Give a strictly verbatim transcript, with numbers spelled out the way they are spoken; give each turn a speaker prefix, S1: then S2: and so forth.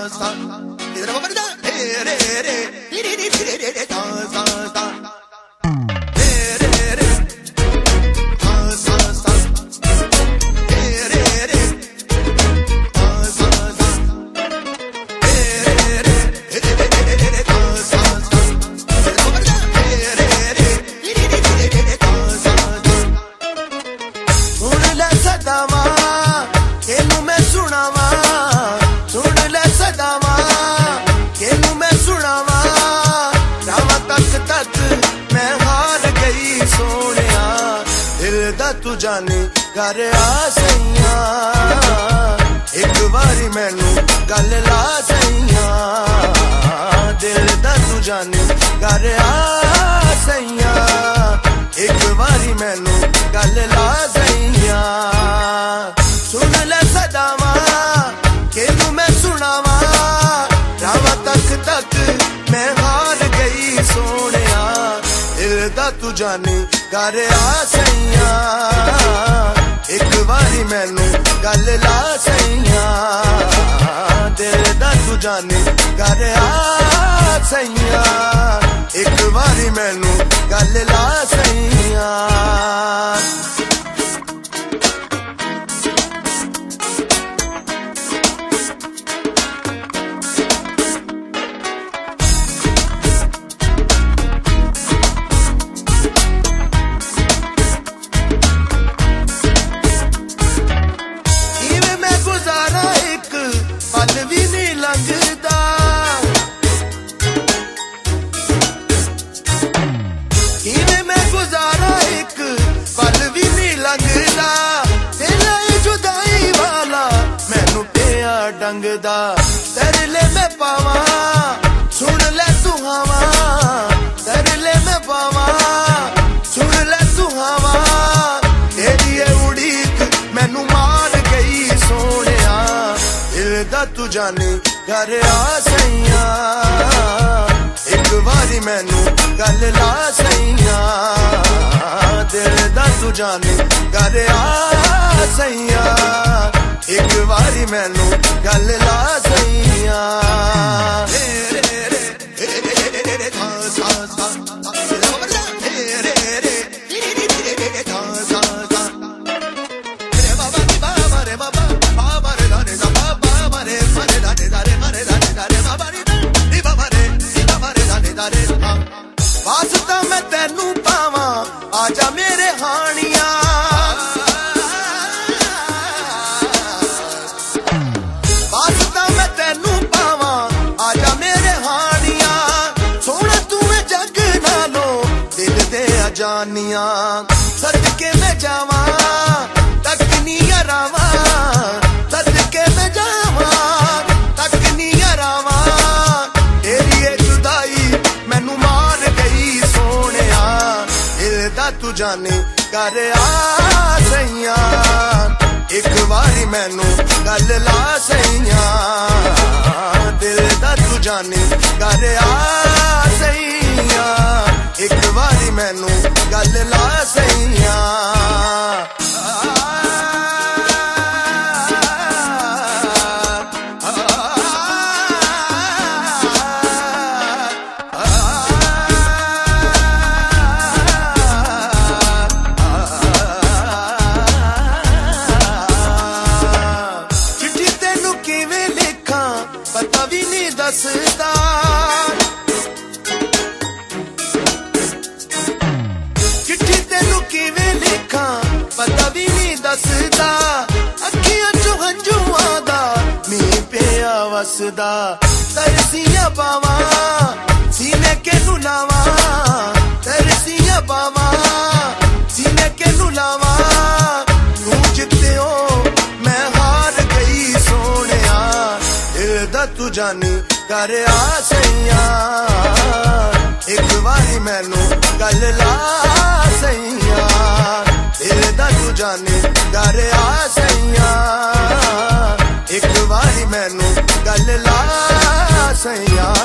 S1: सा इधर बाबा रे रे रे रे रे रे रे रे सा सा सा रे रे रे सा सा सा रे रे रे सा सा सा रे रे रे रे रे रे रे सा सा सा इधर बाबा रे रे रे रे रे रे रे रे सा सा सा सुन ले सदावा केनू मैं सुनावा सुन ले सदावा केनू मैं सुनावा रावा तक तक मैं हार गई सोनिया दिल दा तू जाने कर आ सैया एक बारी मैनू गल ला सैया दिल दा तू जाने कर आ सैया एक बारी मैनू गल ला सैया सुन ले सदावा केनू मैं सुनावा रावा तक तक मैं हार गई सोनिया दिल दा तू जाने कर आ सैया एक बारी मैनू गल ला सैया दिल दा तू जाने कर आ सैया एक बारी मैनू गल ला सैया डंगदा तरले में पावा सुन ले सुहावा तरले में पावा सुन ले सुहावा तेरी उड़ीक मैनू मार गई सोनिया दिल दा तू जाने कर आ सैया एक बारी मैनू गल ला सैया दिल दा तू जाने कर आ सैया एक बारी मैनू गल ला सैया रे रे रे रे रे रे सा सा सा रे रे रे रे रे रे सा सा सा रे बाबा रे बाबा रे बाबा बाबा रे दा रे दा बाबा रे रे दा रे दा रे रे दा रे दा रे बाबा रे रे बाबा रे रे बाबा रे दा रे दा रे वास्ता मैं तैनू पावा आजा मेरे हानिया जानिया सदके में जावा तक नहीं रावा सदके में जावा तक नहीं रावा तेरी जुदाई मैनू मार गई सोनिया दिल दा तू जाने कर आ सैया एक बारी मैनू गल ला सैया दिल दा तू जाने कर आ सैया एक बारी मैनू गल ला सैया चिट्ठी तेनू किवें लिखां पता भी नहीं दसदा पता भी नहीं दसदा अखियां चो हंजुआं दा मीं पिया वसदा तरसियां पावा सीने के नू लावा तरसियां पावा सीने के नू लावा तू जित्तियो मैं हार गई सोनिया दिल दा तू जाने कर आ सैया एक बारी मैनू गल ला सैया दिल दा तू जाने कर आ सैया एक बारी मैनू गल ला सैया